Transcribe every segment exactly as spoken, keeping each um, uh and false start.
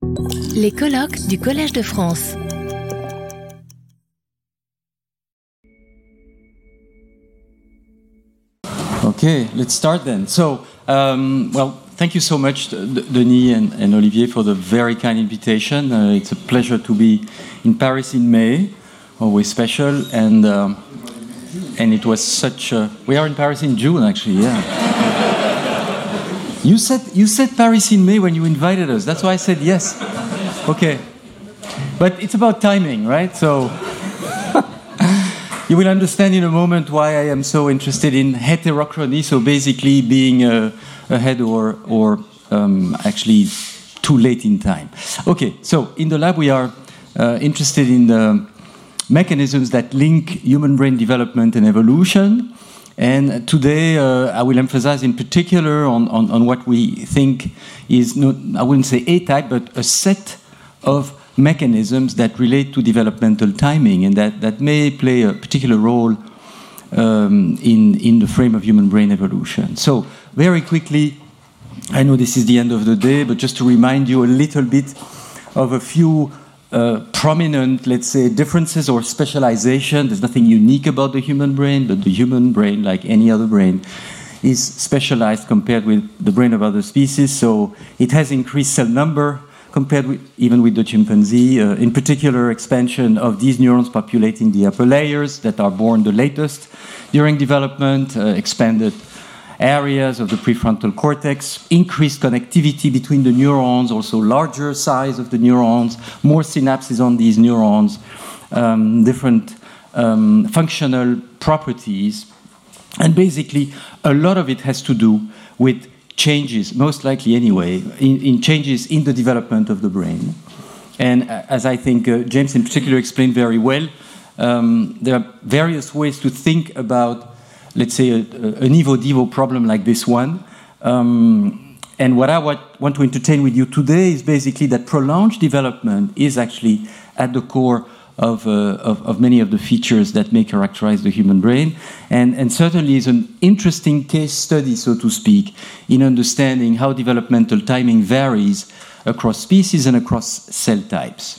Les colloques du Collège de France. Okay, let's start then. So, um, well, thank you so much, Denis and, and Olivier, for the very kind invitation. Uh, it's a pleasure to be in Paris in May, always special, and um, and it was such a... We are in Paris in June, actually, yeah. you said you said Paris in May when you invited us. That's why I said yes. Okay, but it's about timing, right? So. You will understand in a moment why I am so interested in heterochrony, so basically being uh, ahead or, or um, actually too late in time. Okay, so in the lab we are uh, interested in the mechanisms that link human brain development and evolution. And today uh, I will emphasize in particular on, on, on what we think is, not, I wouldn't say a type, but a set of mechanisms that relate to developmental timing and that, that may play a particular role um, in, in the frame of human brain evolution. So, very quickly, I know this is the end of the day, but just to remind you a little bit of a few uh, prominent, let's say, differences or specialization. There's nothing unique about the human brain, but the human brain, like any other brain, is specialized compared with the brain of other species. So, it has increased cell number, compared with, even with the chimpanzee, uh, in particular expansion of these neurons populating the upper layers that are born the latest during development, uh, expanded areas of the prefrontal cortex, increased connectivity between the neurons, also larger size of the neurons, more synapses on these neurons, um, different um, functional properties, and basically a lot of it has to do with changes, most likely anyway, in, in changes in the development of the brain. And as I think uh, James in particular explained very well, um, there are various ways to think about, let's say, a, a, an evo-devo problem like this one. Um, and what I want, want to entertain with you today is basically that prolonged development is actually at the core Of, uh, of, of many of the features that may characterize the human brain, and, and certainly is an interesting case study, so to speak, in understanding how developmental timing varies across species and across cell types.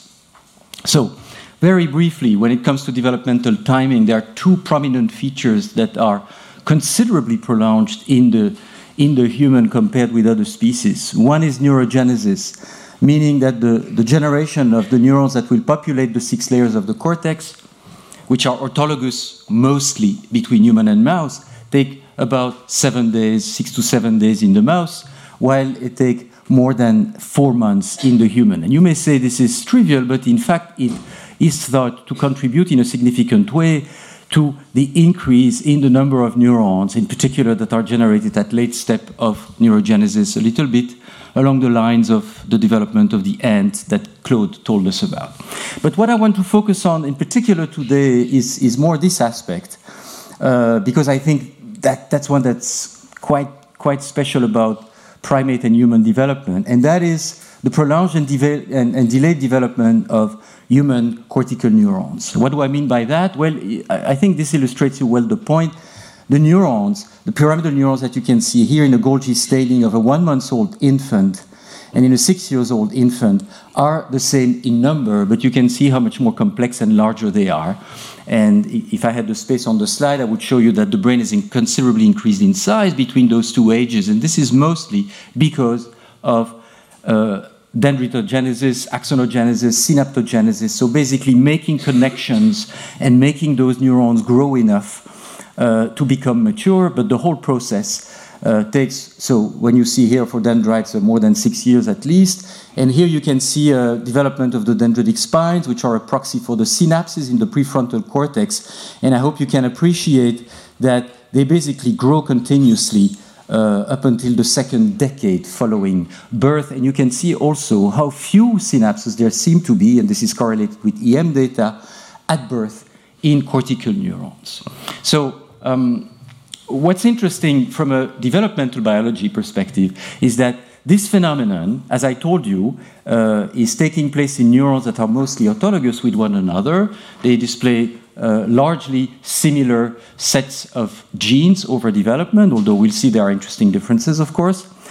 So, very briefly, when it comes to developmental timing, there are two prominent features that are considerably prolonged in the, in the human compared with other species. One is neurogenesis, meaning that the, the generation of the neurons that will populate the six layers of the cortex, which are orthologous mostly between human and mouse, take about seven days, six to seven days in the mouse, while it takes more than four months in the human. And you may say this is trivial, but in fact it is thought to contribute in a significant way to the increase in the number of neurons, in particular that are generated at late step of neurogenesis, a little bit along the lines of the development of the ant that Claude told us about. But what I want to focus on in particular today is, is more this aspect, uh, because I think that, that's one that's quite, quite special about primate and human development, and that is the prolonged and, deve- and, and delayed development of human cortical neurons. What do I mean by that? Well, I think this illustrates you well the point. The neurons, the pyramidal neurons that you can see here in a Golgi staining of a one-month-old infant and in a six-years-old infant are the same in number, but you can see how much more complex and larger they are. And if I had the space on the slide, I would show you that the brain is in considerably increased in size between those two ages, and this is mostly because of uh, dendritogenesis, axonogenesis, synaptogenesis, so basically making connections and making those neurons grow enough Uh, to become mature, but the whole process uh, takes, so when you see here for dendrites, uh, more than six years at least, and here you can see uh, development of the dendritic spines, which are a proxy for the synapses in the prefrontal cortex, and I hope you can appreciate that they basically grow continuously uh, up until the second decade following birth, and you can see also how few synapses there seem to be, and this is correlated with E M data, at birth in cortical neurons. So, Um, what's interesting from a developmental biology perspective is that this phenomenon, as I told you, uh, is taking place in neurons that are mostly autologous with one another. They display uh, largely similar sets of genes over development, although we'll see there are interesting differences, of course.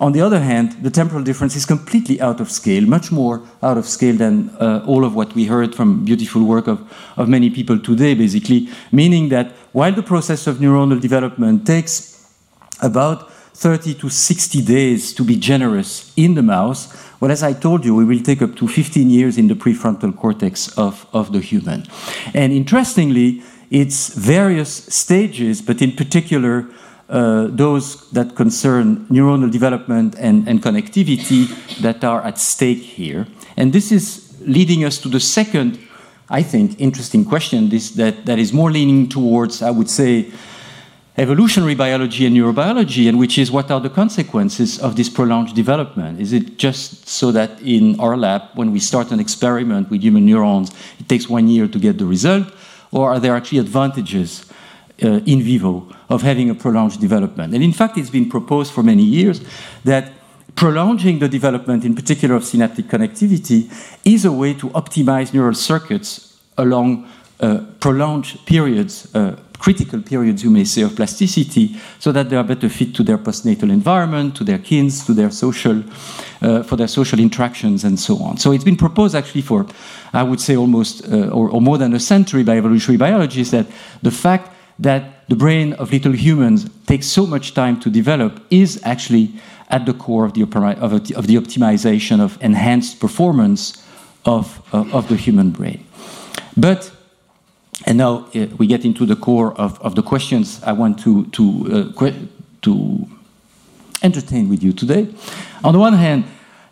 on the other hand, the temporal difference is completely out of scale, much more out of scale than uh, all of what we heard from beautiful work of, of many people today, basically, meaning that while the process of neuronal development takes about thirty to sixty days to be generous in the mouse, well, as I told you, it will take up to fifteen years in the prefrontal cortex of, of the human. And interestingly, it's various stages, but in particular, uh, those that concern neuronal development and, and connectivity that are at stake here. And this is leading us to the second, I think, interesting question this, that, that is more leaning towards, I would say, evolutionary biology and neurobiology, and which is what are the consequences of this prolonged development? Is it just so that in our lab, when we start an experiment with human neurons, it takes one year to get the result? Or are there actually advantages uh, in vivo of having a prolonged development? And in fact, it's been proposed for many years that prolonging the development, in particular of synaptic connectivity, is a way to optimize neural circuits along uh, prolonged periods, uh, critical periods, you may say, of plasticity, so that they are better fit to their postnatal environment, to their kins, to their social, uh, for their social interactions, and so on. So it's been proposed actually for, I would say, almost uh, or, or more than a century by evolutionary biologists that the fact that the brain of little humans takes so much time to develop is actually at the core of the, of the, of the optimization of enhanced performance of, uh, of the human brain. But And now uh, we get into the core of, of the questions I want to, to, uh, to entertain with you today. On the one hand,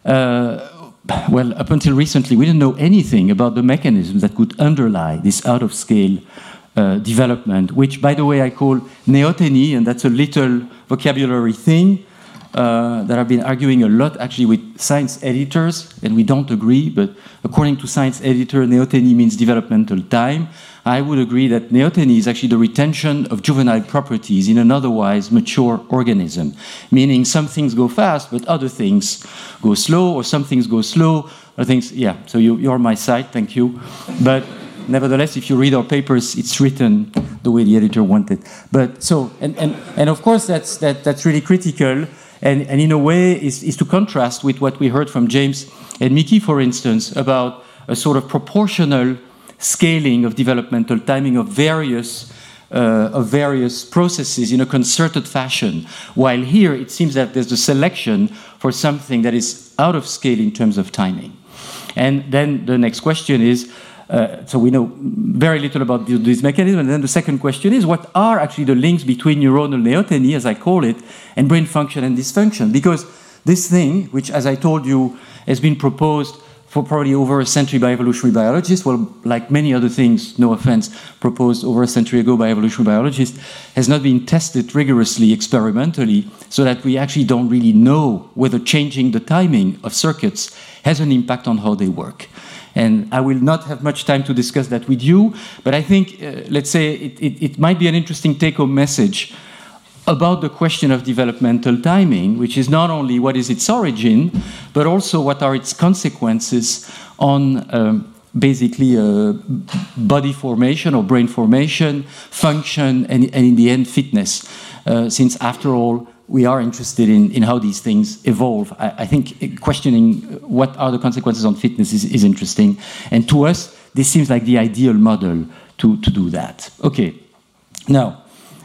uh, well, up until recently, we didn't know anything about the mechanisms that could underlie this out-of-scale uh, development, which, by the way, I call neoteny, and that's a little vocabulary thing uh, that I've been arguing a lot, actually, with science editors, and we don't agree, but according to science editor, neoteny means developmental time. I would agree that neoteny is actually the retention of juvenile properties in an otherwise mature organism, meaning some things go fast, but other things go slow, or some things go slow, other things, yeah, so you, you're on my side, thank you. But nevertheless, if you read our papers, it's written the way the editor wanted. But so, and, and, and of course, that's, that, that's really critical, and, and in a way is, is to contrast with what we heard from James and Mickey, for instance, about a sort of proportional scaling of developmental timing of various, uh, of various processes in a concerted fashion, while here it seems that there's a selection for something that is out of scale in terms of timing. And then the next question is, uh, so we know very little about this mechanism, and then the second question is, what are actually the links between neuronal neoteny, as I call it, and brain function and dysfunction? Because this thing, which, as I told you, has been proposed for probably over a century by evolutionary biologists, well, like many other things, no offense, proposed over a century ago by evolutionary biologists, has not been tested rigorously experimentally, so that we actually don't really know whether changing the timing of circuits has an impact on how they work. And I will not have much time to discuss that with you, but I think, uh, let's say, it, it, it might be an interesting take-home message about the question of developmental timing, which is not only what is its origin, but also what are its consequences on um, basically uh, body formation or brain formation, function, and, and in the end, fitness. Uh, since, after all, we are interested in, in how these things evolve. I, I think questioning what are the consequences on fitness is, is interesting. And to us, this seems like the ideal model to, to do that. Okay. Now,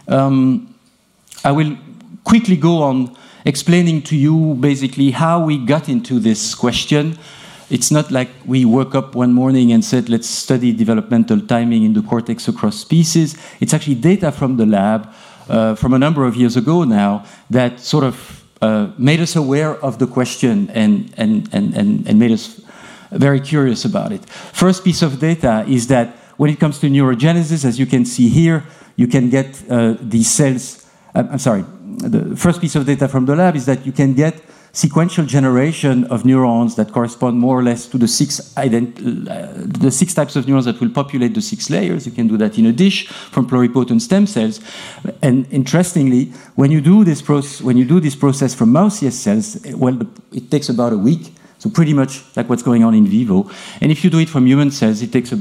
um, I will quickly go on explaining to you basically how we got into this question. It's not like we woke up one morning and said, let's study developmental timing in the cortex across species. It's actually data from the lab uh, from a number of years ago now that sort of uh, made us aware of the question and, and, and, and, and made us very curious about it. First piece of data is that when it comes to neurogenesis, as you can see here, you can get uh, these cells. I'm sorry, the first piece of data from the lab is that you can get sequential generation of neurons that correspond more or less to the six, ident uh, the six types of neurons that will populate the six layers. You can do that in a dish from pluripotent stem cells. And interestingly, when you do this process, when you do this process from mouse C S cells, well, it takes about a week. So pretty much like what's going on in vivo. And if you do it from human cells, it takes about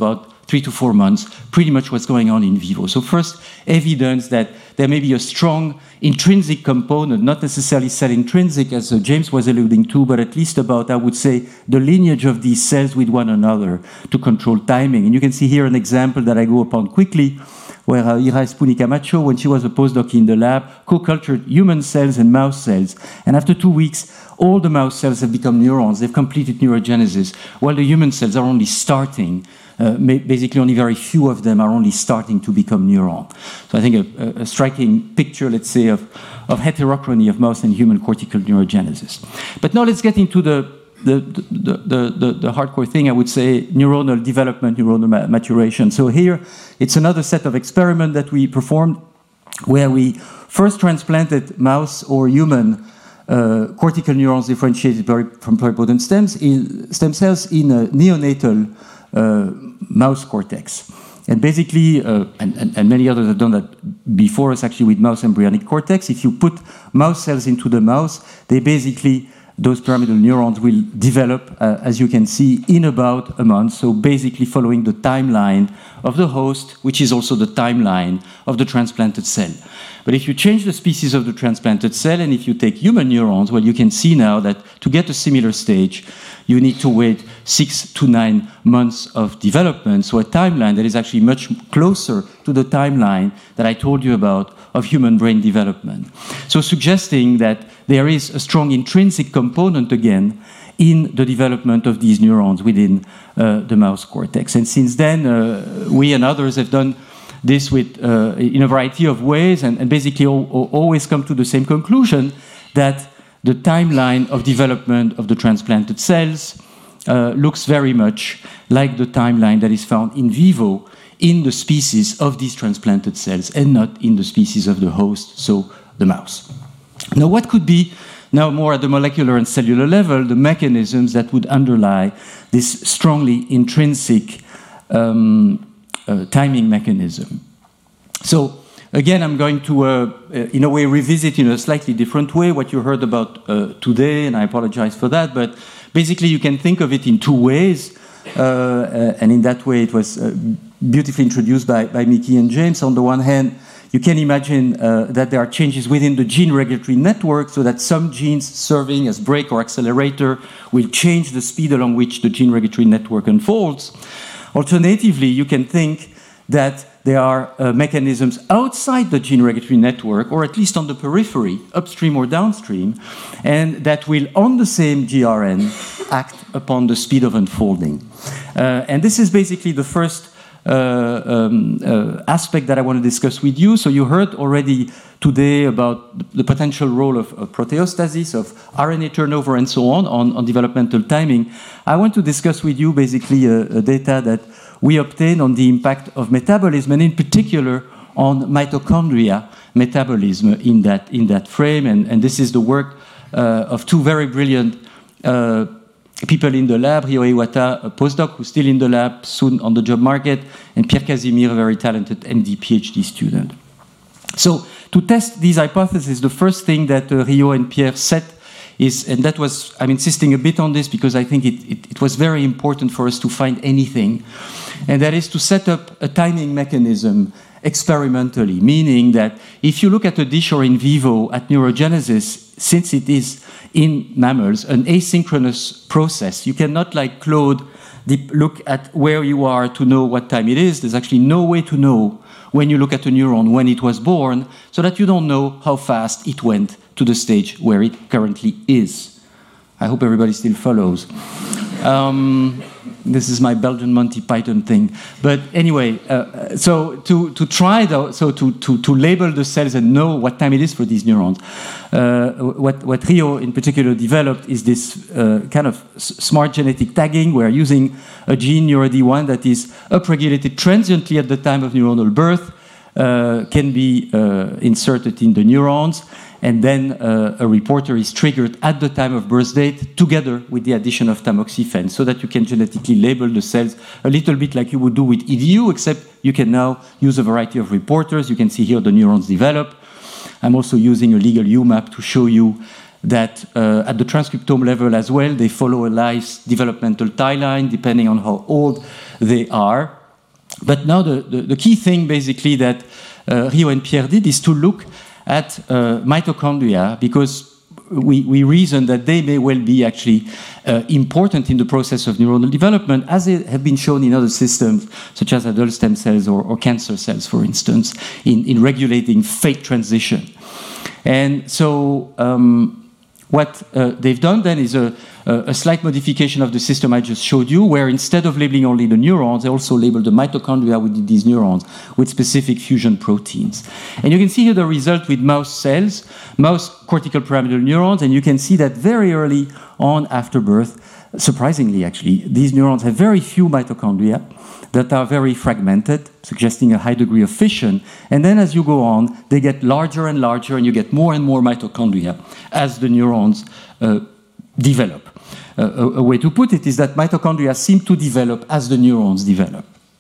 three to four months, pretty much what's going on in vivo. So first, evidence that there may be a strong intrinsic component, not necessarily cell intrinsic, as uh, James was alluding to, but at least about, I would say, the lineage of these cells with one another to control timing. And you can see here an example that I go upon quickly, where uh, Ira Espuni-Camacho, when she was a postdoc in the lab, co-cultured human cells and mouse cells. And after two weeks, all the mouse cells have become neurons. They've completed neurogenesis, while the human cells are only starting. Uh, basically, only very few of them are only starting to become neuron. So I think a, a striking picture, let's say, of, of heterochrony of mouse and human cortical neurogenesis. But now let's get into the The, the, the, the, the hardcore thing, I would say, neuronal development, neuronal ma maturation. So here, it's another set of experiments that we performed where we first transplanted mouse or human uh, cortical neurons differentiated from pluripotent stems in, stem cells in a neonatal uh, mouse cortex. And basically, uh, and, and, and many others have done that before us actually with mouse embryonic cortex, if you put mouse cells into the mouse, they basically those pyramidal neurons will develop, uh, as you can see, in about a month. So basically following the timeline of the host, which is also the timeline of the transplanted cell. But if you change the species of the transplanted cell, and if you take human neurons, well, you can see now that to get a similar stage, you need to wait six to nine months of development. So a timeline that is actually much closer to the timeline that I told you about of human brain development. So suggesting that there is a strong intrinsic component again in the development of these neurons within uh, the mouse cortex. And since then, uh, we and others have done this with, uh, in a variety of ways, and, and basically al al always come to the same conclusion that the timeline of development of the transplanted cells uh, looks very much like the timeline that is found in vivo in the species of these transplanted cells and not in the species of the host, so the mouse. Now, what could be, now more at the molecular and cellular level, the mechanisms that would underlie this strongly intrinsic um, uh, timing mechanism? So, again, I'm going to, uh, in a way, revisit in a slightly different way what you heard about uh, today, and I apologize for that, but basically you can think of it in two ways, uh, uh, and in that way it was uh, beautifully introduced by, by Mickey and James. On the one hand, you can imagine uh, that there are changes within the gene regulatory network, so that some genes serving as brake or accelerator will change the speed along which the gene regulatory network unfolds. Alternatively, you can think that there are uh, mechanisms outside the gene regulatory network, or at least on the periphery, upstream or downstream, and that will, on the same G R N, act upon the speed of unfolding. Uh, and this is basically the first uh, um, uh, aspect that I want to discuss with you. So you heard already today about the potential role of, of proteostasis, of R N A turnover, and so on, on, on developmental timing. I want to discuss with you basically uh, uh, data that we obtain on the impact of metabolism, and in particular on mitochondria metabolism in that, in that frame. And, and this is the work uh, of two very brilliant uh, people in the lab, Ryo Iwata, a postdoc who's still in the lab, soon on the job market, and Pierre Casimir, a very talented M D PhD student. So to test these hypotheses, the first thing that uh, Ryo and Pierre set is, and that was, I'm insisting a bit on this because I think it, it, it was very important for us to find anything, and that is to set up a timing mechanism experimentally, meaning that if you look at a dish or in vivo at neurogenesis, since it is in mammals an asynchronous process, you cannot, like Claude, look at where you are to know what time it is. There's actually no way to know when you look at a neuron when it was born, so that you don't know how fast it went to the stage where it currently is. I hope everybody still follows. Um, this is my Belgian Monty Python thing. But anyway, uh, so to, to try, though, so to, to, to label the cells and know what time it is for these neurons, uh, what, what Ryo in particular developed is this uh, kind of smart genetic tagging, where using a gene, Neuro D one, that is upregulated transiently at the time of neuronal birth, uh, can be uh, inserted in the neurons, and then uh, a reporter is triggered at the time of birth date together with the addition of tamoxifen, so that you can genetically label the cells a little bit like you would do with E D U, except you can now use a variety of reporters. You can see here the neurons develop. I'm also using a legal U map to show you that uh, at the transcriptome level as well, they follow a nice developmental timeline depending on how old they are. But now the, the, the key thing basically that uh, Rio and Pierre did is to look at uh, mitochondria, because we, we reason that they may well be actually uh, important in the process of neuronal development, as they have been shown in other systems, such as adult stem cells or, or cancer cells, for instance, in, in regulating fate transition. And so um, what uh, they've done then is a, a slight modification of the system I just showed you, where instead of labeling only the neurons, they also label the mitochondria with these neurons with specific fusion proteins. And you can see here the result with mouse cells, mouse cortical pyramidal neurons, and you can see that very early on after birth, surprisingly actually, these neurons have very few mitochondria that are very fragmented, suggesting a high degree of fission. And then as you go on, they get larger and larger, and you get more and more mitochondria as the neurons uh, develop. Uh, a, a way to put it is that mitochondria seem to develop as the neurons develop.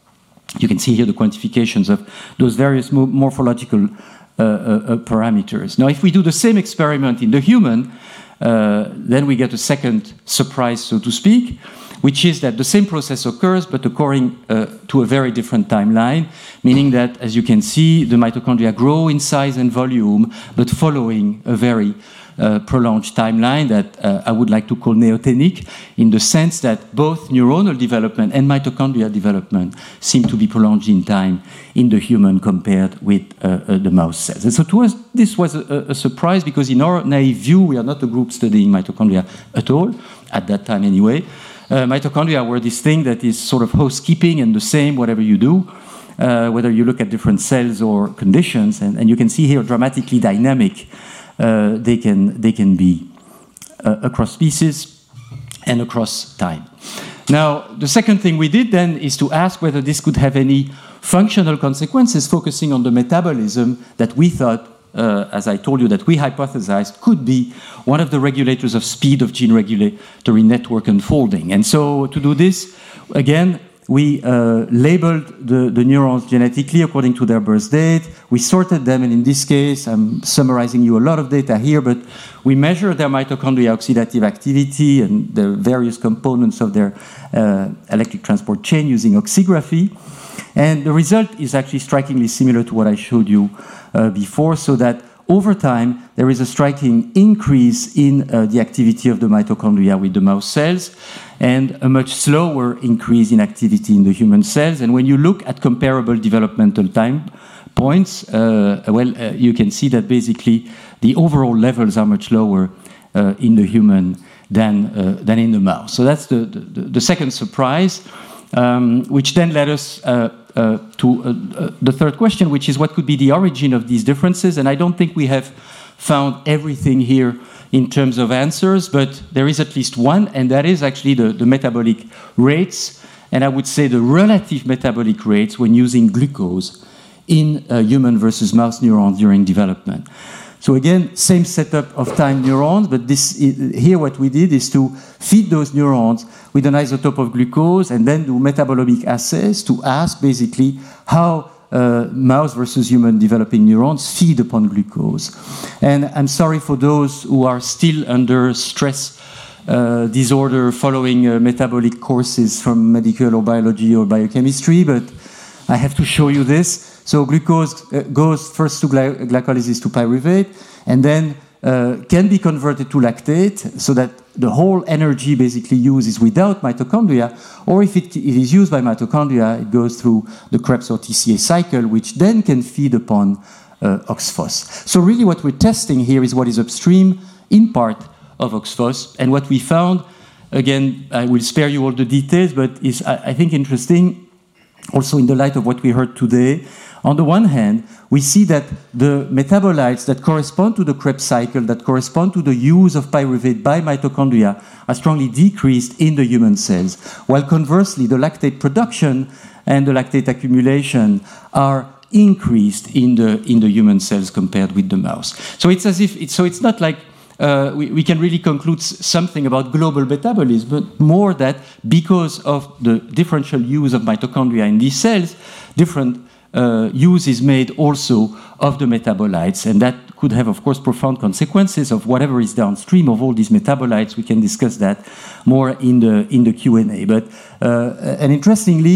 You can see here the quantifications of those various mo morphological uh, uh, parameters. Now, if we do the same experiment in the human, uh, then we get a second surprise, so to speak, which is that the same process occurs, but occurring uh, to a very different timeline, meaning that, as you can see, the mitochondria grow in size and volume, but following a very Uh, prolonged timeline that uh, I would like to call neotenic, in the sense that both neuronal development and mitochondria development seem to be prolonged in time in the human compared with uh, uh, the mouse cells. And so to us, this was a, a surprise, because in our naive view, we are not a group studying mitochondria at all, at that time anyway. Uh, mitochondria were this thing that is sort of housekeeping and the same whatever you do, uh, whether you look at different cells or conditions, and, and you can see here dramatically dynamic Uh, they can they can be uh, across species and across time. Now, the second thing we did then is to ask whether this could have any functional consequences, focusing on the metabolism that we thought, uh, as I told you, that we hypothesized could be one of the regulators of speed of gene regulatory network unfolding. And so to do this, again, we uh, labeled the, the neurons genetically according to their birth date. We sorted them, and in this case, I'm summarizing you a lot of data here, but we measured their mitochondria oxidative activity and the various components of their uh, electric transport chain using oxygraphy. And the result is actually strikingly similar to what I showed you uh, before, so that over time, there is a striking increase in uh, the activity of the mitochondria with the mouse cells, and a much slower increase in activity in the human cells. And when you look at comparable developmental time points, uh, well, uh, you can see that basically the overall levels are much lower uh, in the human than, uh, than in the mouse. So that's the, the, the second surprise, um, which then led us uh, Uh, to uh, uh, the third question, which is what could be the origin of these differences. And I don't think we have found everything here in terms of answers, but there is at least one, and that is actually the, the metabolic rates, and I would say the relative metabolic rates when using glucose in uh, human versus mouse neurons during development. So again, same setup of time neurons, but this, here what we did is to feed those neurons with an isotope of glucose and then do metabolomic assays to ask basically how uh, mouse versus human developing neurons feed upon glucose. And I'm sorry for those who are still under stress uh, disorder following uh, metabolic courses from medical or biology or biochemistry, but I have to show you this. So glucose uh, goes first to gly glycolysis to pyruvate, and then uh, can be converted to lactate, so that the whole energy basically used is without mitochondria, or if it, it is used by mitochondria, it goes through the Krebs or T C A cycle, which then can feed upon uh, O X P H O S. So really what we're testing here is what is upstream, in part, of O X P H O S, and what we found, again, I will spare you all the details, but is, I, I think, interesting, also in the light of what we heard today. On the one hand, we see that the metabolites that correspond to the Krebs cycle, that correspond to the use of pyruvate by mitochondria, are strongly decreased in the human cells, while conversely, the lactate production and the lactate accumulation are increased in the, in the human cells compared with the mouse. So it's as if, it's, so it's not like uh, we, we can really conclude something about global metabolism, but more that because of the differential use of mitochondria in these cells, different Uh, use is made also of the metabolites, and that could have, of course, profound consequences of whatever is downstream of all these metabolites. We can discuss that more in the in the Q and A. But uh, and interestingly,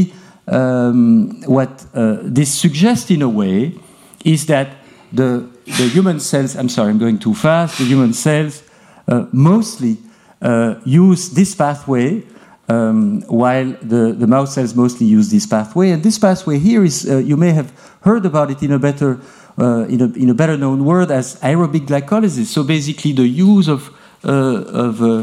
um, what uh, this suggests in a way is that the, the human cells, I'm sorry, I'm going too fast, the human cells uh, mostly uh, use this pathway, um, while the, the mouse cells mostly use this pathway. And this pathway here is, uh, you may have heard about it in a better Uh, in, a, in a better known word as aerobic glycolysis. So basically the use of, uh, of, uh,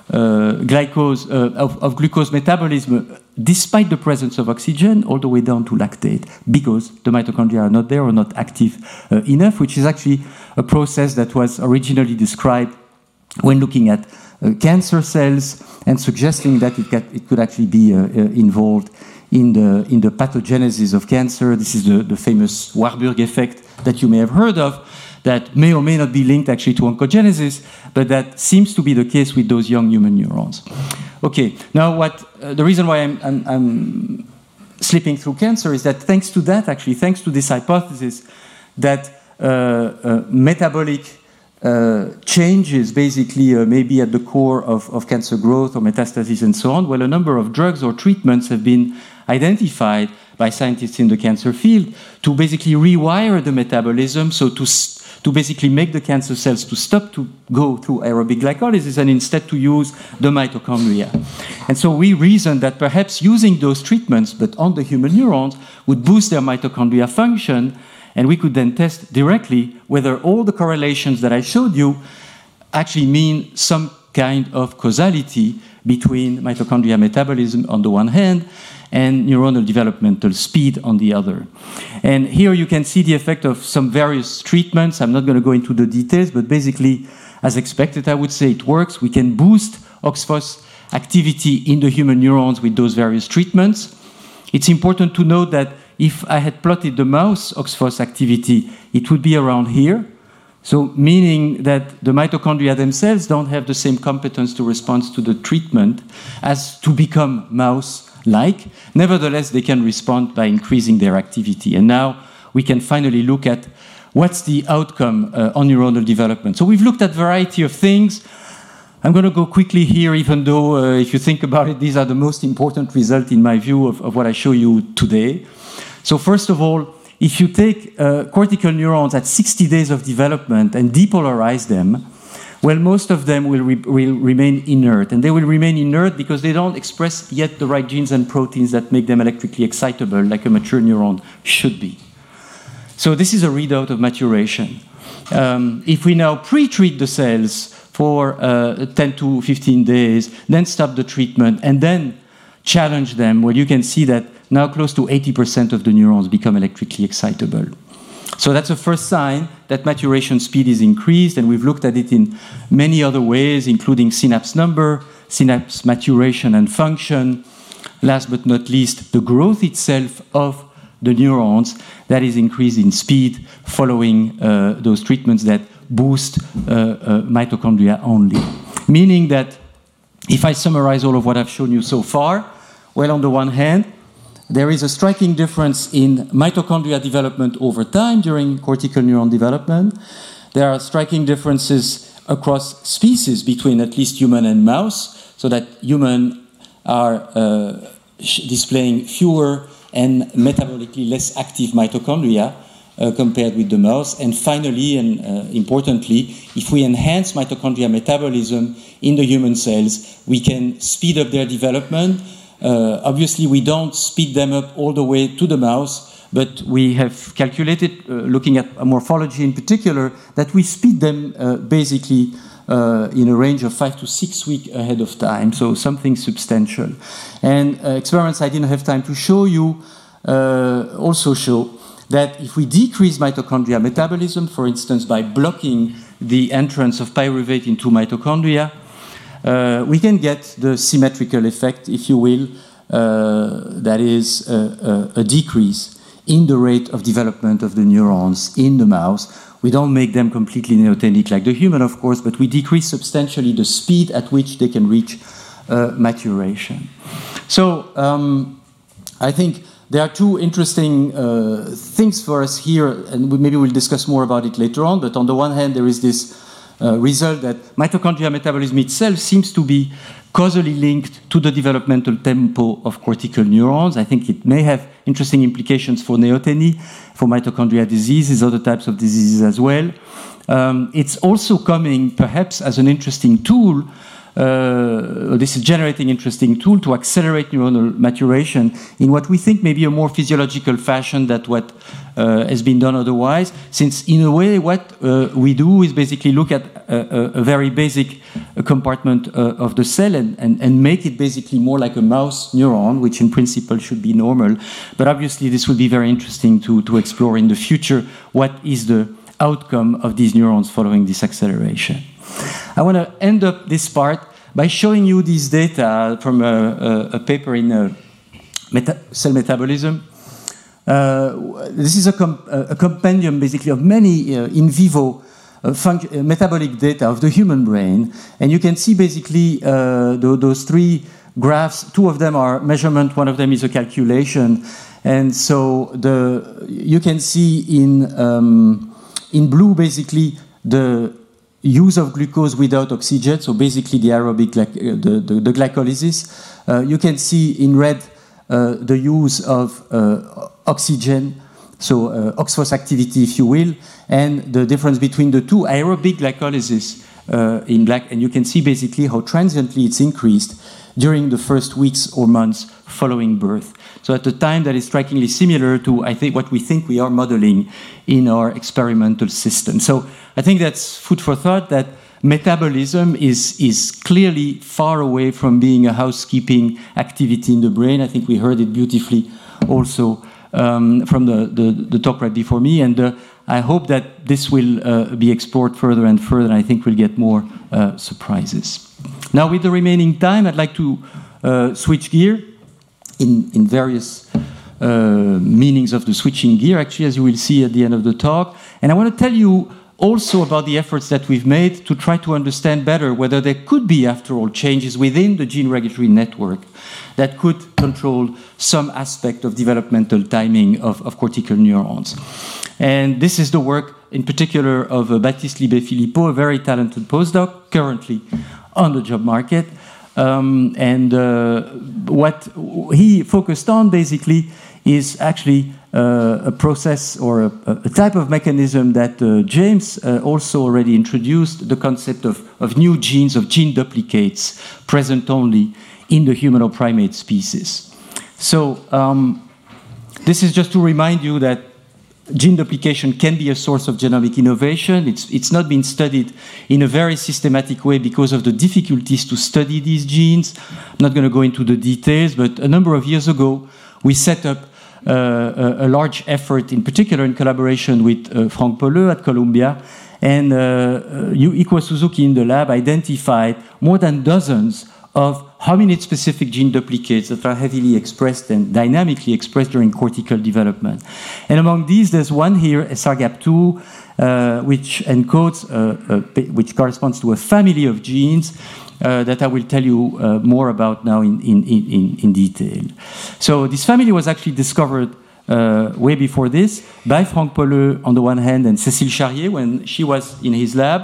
uh, glycose, uh, of, of glucose metabolism despite the presence of oxygen all the way down to lactate because the mitochondria are not there or not active uh, enough, which is actually a process that was originally described when looking at uh, cancer cells and suggesting that it, got, it could actually be uh, uh, involved in the, in the pathogenesis of cancer. This is the, the famous Warburg effect that you may have heard of, that may or may not be linked actually to oncogenesis, but that seems to be the case with those young human neurons. Okay, now what, uh, the reason why I'm, I'm, I'm slipping through cancer is that thanks to that, actually, thanks to this hypothesis that uh, uh, metabolic uh, changes basically uh, maybe at the core of, of cancer growth or metastasis and so on, well, a number of drugs or treatments have been identified by scientists in the cancer field to basically rewire the metabolism, so to, to basically make the cancer cells to stop to go through aerobic glycolysis and instead to use the mitochondria. And so we reasoned that perhaps using those treatments, but on the human neurons, would boost their mitochondria function, and we could then test directly whether all the correlations that I showed you actually mean some kind of causality between mitochondria metabolism on the one hand and neuronal developmental speed on the other. And here you can see the effect of some various treatments. I'm not going to go into the details, but basically, as expected, I would say it works. We can boost O X P H O S activity in the human neurons with those various treatments. It's important to note that if I had plotted the mouse O X P H O S activity, it would be around here. So meaning that the mitochondria themselves don't have the same competence to respond to the treatment as to become mouse-like. Nevertheless, they can respond by increasing their activity. And now we can finally look at what's the outcome uh, on neuronal development. So we've looked at a variety of things. I'm going to go quickly here, even though uh, if you think about it, these are the most important results in my view of, of what I show you today. So first of all, if you take uh, cortical neurons at sixty days of development and depolarize them, well, most of them will, re will remain inert. And they will remain inert because they don't express yet the right genes and proteins that make them electrically excitable, like a mature neuron should be. So this is a readout of maturation. Um, if we now pre-treat the cells for uh, ten to fifteen days, then stop the treatment, and then challenge them, well, you can see that now close to eighty percent of the neurons become electrically excitable. So that's a first sign that maturation speed is increased, and we've looked at it in many other ways, including synapse number, synapse maturation and function. Last but not least, the growth itself of the neurons that is increased in speed following uh, those treatments that boost uh, uh, mitochondria only. Meaning that if I summarize all of what I've shown you so far, well, on the one hand, there is a striking difference in mitochondria development over time during cortical neuron development. There are striking differences across species between at least human and mouse, so that humans are uh, displaying fewer and metabolically less active mitochondria uh, compared with the mouse. And finally, and uh, importantly, if we enhance mitochondria metabolism in the human cells, we can speed up their development. Uh, obviously, we don't speed them up all the way to the mouse, but we have calculated, uh, looking at morphology in particular, that we speed them uh, basically uh, in a range of five to six weeks ahead of time, so something substantial. And uh, experiments I didn't have time to show you uh, also show that if we decrease mitochondria metabolism, for instance, by blocking the entrance of pyruvate into mitochondria, Uh, we can get the symmetrical effect, if you will, uh, that is a, a, a decrease in the rate of development of the neurons in the mouse. We don't make them completely neotenic like the human, of course, but we decrease substantially the speed at which they can reach uh, maturation. So um, I think there are two interesting uh, things for us here, and we, maybe we'll discuss more about it later on, but on the one hand, there is this uh, result that mitochondrial metabolism itself seems to be causally linked to the developmental tempo of cortical neurons. I think it may have interesting implications for neoteny, for mitochondrial diseases, other types of diseases as well. Um, it's also coming perhaps as an interesting tool. Uh, this is generating interesting tool to accelerate neuronal maturation in what we think may be a more physiological fashion than what uh, has been done otherwise, since in a way what uh, we do is basically look at a, a, a very basic compartment uh, of the cell and, and, and make it basically more like a mouse neuron, which in principle should be normal. But obviously this will be very interesting to, to explore in the future what is the outcome of these neurons following this acceleration. I want to end up this part by showing you these data from a, a, a paper in uh, meta cell metabolism. Uh, this is a, com a compendium basically of many uh, in vivo uh, uh, metabolic data of the human brain. And you can see basically uh, th those three graphs. Two of them are measurement, one of them is a calculation. And so the, you can see in, um, in blue basically the use of glucose without oxygen, so basically the aerobic, uh, the, the, the glycolysis. Uh, you can see in red uh, the use of uh, oxygen, so uh, oxphos activity, if you will, and the difference between the two, aerobic glycolysis uh, in black, and you can see basically how transiently it's increased during the first weeks or months following birth. So at a time that is strikingly similar to, I think, what we think we are modeling in our experimental system. So I think that's food for thought, that metabolism is, is clearly far away from being a housekeeping activity in the brain. I think we heard it beautifully also um, from the, the, the talk right before me. And uh, I hope that this will uh, be explored further and further, and I think we'll get more uh, surprises. Now, with the remaining time, I'd like to uh, switch gear in, in various uh, meanings of the switching gear, actually, as you will see at the end of the talk. And I want to tell you also about the efforts that we've made to try to understand better whether there could be, after all, changes within the gene regulatory network that could control some aspect of developmental timing of, of cortical neurons. And this is the work, in particular, of uh, Baptiste Libet-Philippot, a very talented postdoc, currently on the job market. Um, and uh, what he focused on, basically, is actually uh, a process or a, a type of mechanism that uh, James uh, also already introduced, the concept of, of new genes, of gene duplicates present only in the human or primate species. So um, this is just to remind you that gene duplication can be a source of genomic innovation. It's, it's not been studied in a very systematic way because of the difficulties to study these genes. I'm not going to go into the details, but a number of years ago, we set up uh, a, a large effort, in particular in collaboration with uh, Franck Polleux at Columbia, and uh, Iko Suzuki in the lab identified more than dozens of hominid-specific gene duplicates that are heavily expressed and dynamically expressed during cortical development. And among these, there's one here, S R G A P two, uh, which encodes, uh, uh, which corresponds to a family of genes uh, that I will tell you uh, more about now in, in, in, in detail. So this family was actually discovered uh, way before this by Franck Polleux on the one hand and Cécile Charrier when she was in his lab.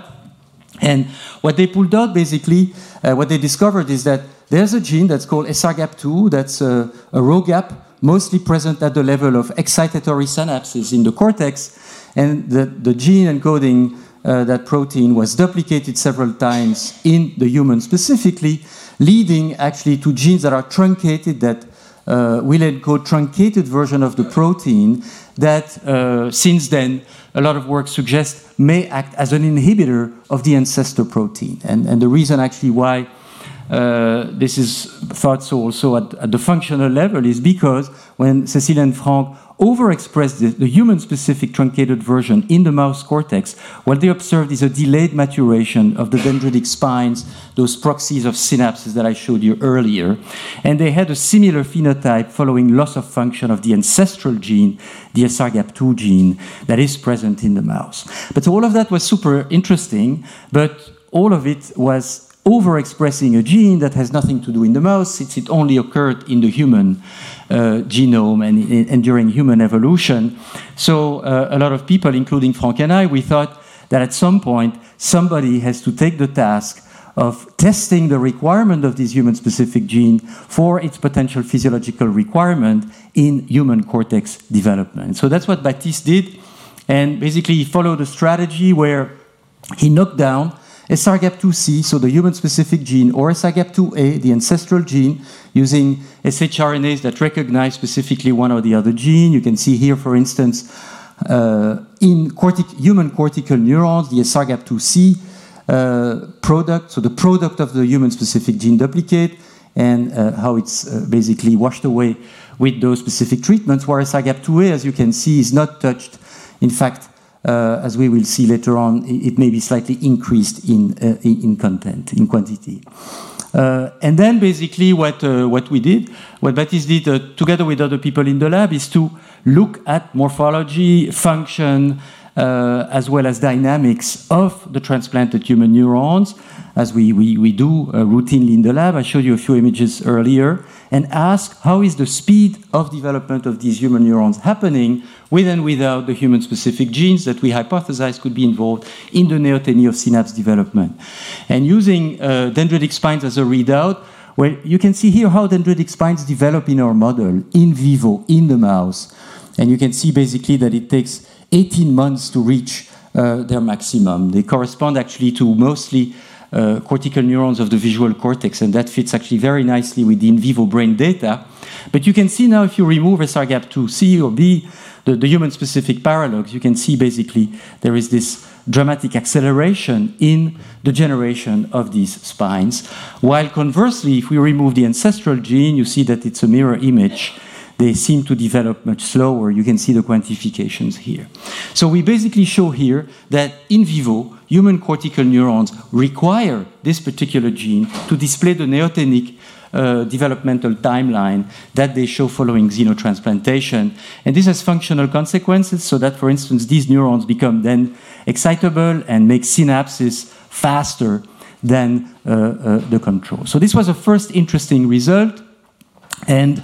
And what they pulled out, basically, uh, what they discovered is that there's a gene that's called S R G A P two, that's a, a Rho gap, mostly present at the level of excitatory synapses in the cortex, and the, the gene encoding uh, that protein was duplicated several times in the human specifically, leading actually to genes that are truncated, that uh, will encode truncated version of the protein that uh, since then a lot of work suggests may act as an inhibitor of the ancestor protein. And, and the reason actually why uh, this is thought so also at, at the functional level is because when Cécile and Franck overexpressed the, the human-specific truncated version in the mouse cortex, what they observed is a delayed maturation of the dendritic spines, those proxies of synapses that I showed you earlier. And they had a similar phenotype following loss of function of the ancestral gene, the S R G A P two gene, that is present in the mouse. But all of that was super interesting, but all of it was overexpressing a gene that has nothing to do in the mouse, since it only occurred in the human uh, genome and, and during human evolution. So uh, a lot of people, including Franck and I, we thought that at some point somebody has to take the task of testing the requirement of this human-specific gene for its potential physiological requirement in human cortex development. So that's what Baptiste did, and basically he followed a strategy where he knocked down S R G A P two C, so the human-specific gene, or S R G A P two A, the ancestral gene, using shRNAs that recognize specifically one or the other gene. You can see here, for instance, uh, in cortic human cortical neurons, the S R G A P two C uh, product, so the product of the human-specific gene duplicate, and uh, how it's uh, basically washed away with those specific treatments, whereas S R G A P two A, as you can see, is not touched. In fact, Uh, as we will see later on, it may be slightly increased in, uh, in content, in quantity. Uh, and then basically what, uh, what we did, what Baptiste did uh, together with other people in the lab, is to look at morphology, function, uh, as well as dynamics of the transplanted human neurons, as we, we, we do uh, routinely in the lab. I showed you a few images earlier, and ask how is the speed of development of these human neurons happening with and without the human-specific genes that we hypothesized could be involved in the neoteny of synapse development. And using uh, dendritic spines as a readout, well, you can see here how dendritic spines develop in our model, in vivo, in the mouse. And you can see basically that it takes eighteen months to reach uh, their maximum. They correspond actually to mostly Uh, cortical neurons of the visual cortex, and that fits actually very nicely with the in vivo brain data. But you can see now, if you remove S R G A P two C or B, the, the human-specific paralogs, you can see basically there is this dramatic acceleration in the generation of these spines. While conversely, if we remove the ancestral gene, you see that it's a mirror image. They seem to develop much slower. You can see the quantifications here. So we basically show here that in vivo, human cortical neurons require this particular gene to display the neotenic uh, developmental timeline that they show following xenotransplantation. And this has functional consequences, so that, for instance, these neurons become then excitable and make synapses faster than uh, uh, the control. So this was a first interesting result, and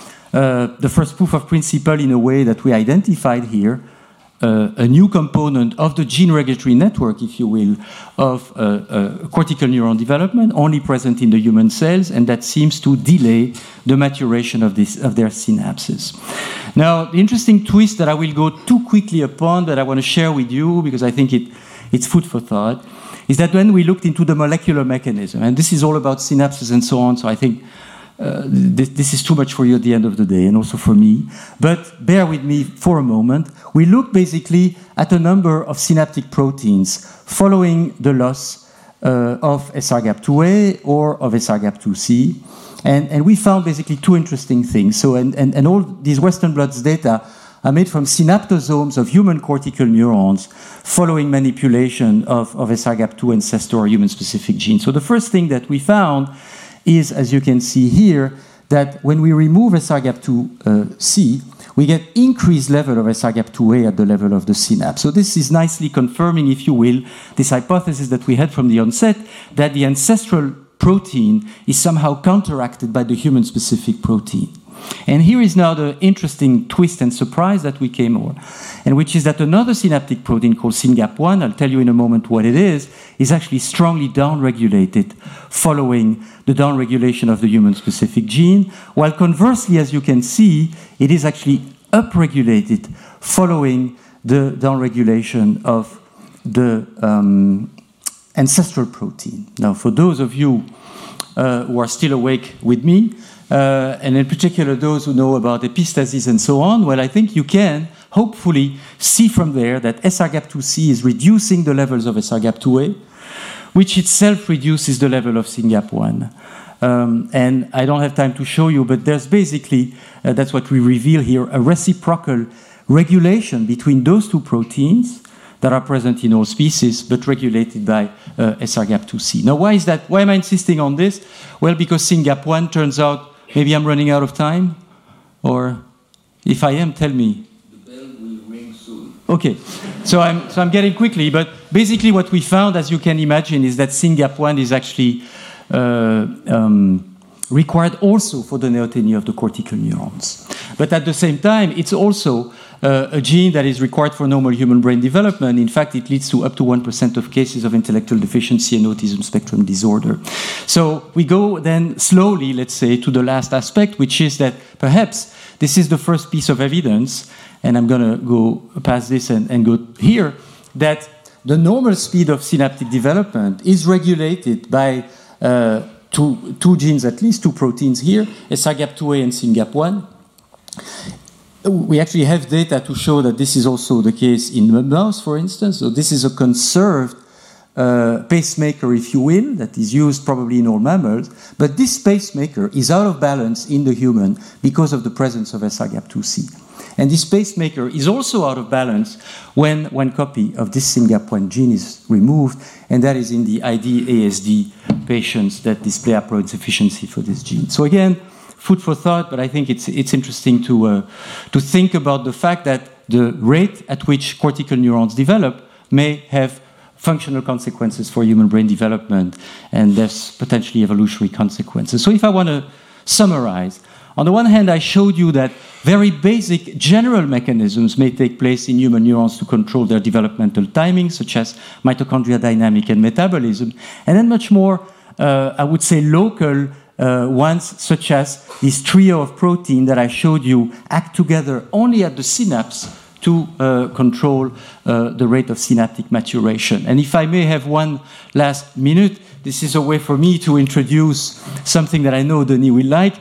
Uh, the first proof of principle in a way that we identified here, uh, a new component of the gene regulatory network, if you will, of uh, uh, cortical neuron development, only present in the human cells, and that seems to delay the maturation of, this, of their synapses. Now, the interesting twist that I will go too quickly upon, that I want to share with you, because I think it, it's food for thought, is that when we looked into the molecular mechanism, and this is all about synapses and so on, so I think Uh, this, this is too much for you at the end of the day, and also for me. But bear with me for a moment. We look basically at a number of synaptic proteins following the loss uh, of S R G A P two A or of S R G A P two C. And, and we found basically two interesting things. So, and, and, and all these Western blots data are made from synaptosomes of human cortical neurons following manipulation of, of S R G A P two ancestor or human-specific genes. So the first thing that we found is, as you can see here, that when we remove S R G A P two C, we get increased level of S R G A P two A at the level of the synapse. So this is nicely confirming, if you will, this hypothesis that we had from the onset, that the ancestral protein is somehow counteracted by the human-specific protein. And here is now the interesting twist and surprise that we came on, and which is that another synaptic protein called SYNGAP one, I'll tell you in a moment what it is, is actually strongly downregulated following the downregulation of the human-specific gene, while conversely, as you can see, it is actually upregulated following the downregulation of the um, ancestral protein. Now, for those of you uh, who are still awake with me, Uh, and in particular those who know about epistasis and so on, well, I think you can hopefully see from there that S R G A P two C is reducing the levels of S R G A P two A, which itself reduces the level of SYNGAP one. Um, and I don't have time to show you, but there's basically, uh, that's what we reveal here, a reciprocal regulation between those two proteins that are present in all species, but regulated by uh, S R G A P two C. Now, why is that? Why am I insisting on this? Well, because SYNGAP one turns out, maybe I'm running out of time, or if I am, tell me. The bell will ring soon. Okay, so I'm, so I'm getting quickly, but basically what we found, as you can imagine, is that SYNGAP one is actually uh, um, required also for the neoteny of the cortical neurons. But at the same time, it's also uh, a gene that is required for normal human brain development. In fact, it leads to up to one percent of cases of intellectual deficiency and autism spectrum disorder. So we go then slowly, let's say, to the last aspect, which is that perhaps this is the first piece of evidence, and I'm going to go past this and, and go here, that the normal speed of synaptic development is regulated by uh, two, two genes, at least two proteins here, S R G A P two A and S Y N G A P one. We actually have data to show that this is also the case in mouse, for instance. So this is a conserved uh, pacemaker, if you will, that is used probably in all mammals. But this pacemaker is out of balance in the human because of the presence of S R G A P two C. And this pacemaker is also out of balance when one copy of this S Y N G A P one gene is removed, and that is in the I D A S D patients that display haploinsufficiency for this gene. So again, food for thought, but I think it's, it's interesting to, uh, to think about the fact that the rate at which cortical neurons develop may have functional consequences for human brain development, and there's potentially evolutionary consequences. So if I want to summarize, on the one hand, I showed you that very basic general mechanisms may take place in human neurons to control their developmental timing, such as mitochondria dynamic and metabolism, and then much more, uh, I would say, local Uh, ones such as this trio of protein that I showed you act together only at the synapse to uh, control uh, the rate of synaptic maturation. And if I may have one last minute, this is a way for me to introduce something that I know Denis will like,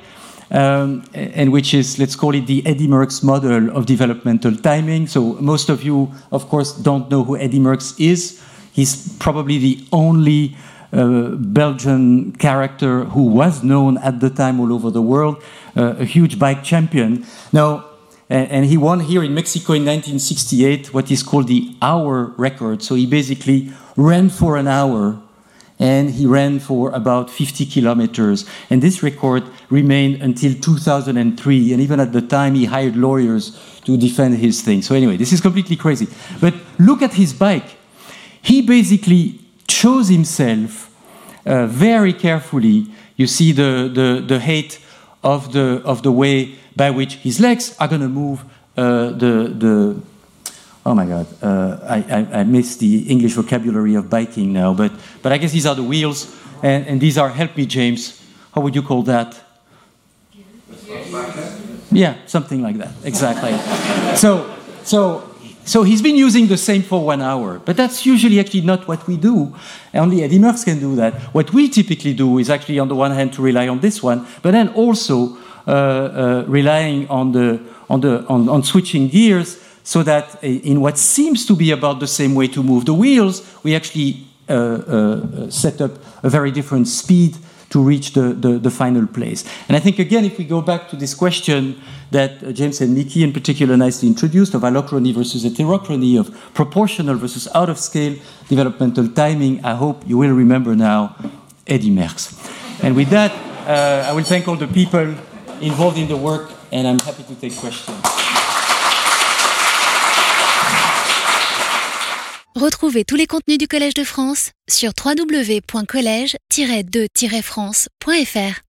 um, and which is, let's call it the Eddy Merckx model of developmental timing. So most of you, of course, don't know who Eddy Merckx is. He's probably the only Uh, Belgian character who was known at the time all over the world, uh, a huge bike champion. Now, and, and he won here in Mexico in nineteen sixty-eight what is called the hour record. So he basically ran for an hour, and he ran for about fifty kilometers. And this record remained until two thousand three, and even at the time he hired lawyers to defend his thing. So anyway, this is completely crazy. But look at his bike. He basically chose himself uh, very carefully. You see the, the, the height of the, of the way by which his legs are going to move. Uh, the, the, oh my God, uh, I, I, I miss the English vocabulary of biking now, but, but I guess these are the wheels, and, and these are, help me, James, how would you call that? Yeah, something like that, exactly. so, so, So he's been using the same for one hour, but that's usually actually not what we do. Only Eddy Merckx can do that. What we typically do is actually, on the one hand, to rely on this one, but then also uh, uh, relying on the on the on, on switching gears, so that in what seems to be about the same way to move the wheels, we actually uh, uh, set up a very different speed to reach the, the, the final place. And I think, again, if we go back to this question that uh, James and Nikki in particular nicely introduced, of allochrony versus heterochrony, of proportional versus out-of-scale developmental timing, I hope you will remember now Eddy Merckx. And with that, uh, I will thank all the people involved in the work, and I'm happy to take questions. Retrouvez tous les contenus du Collège de France sur w w w point collège tiret de tiret france point f r.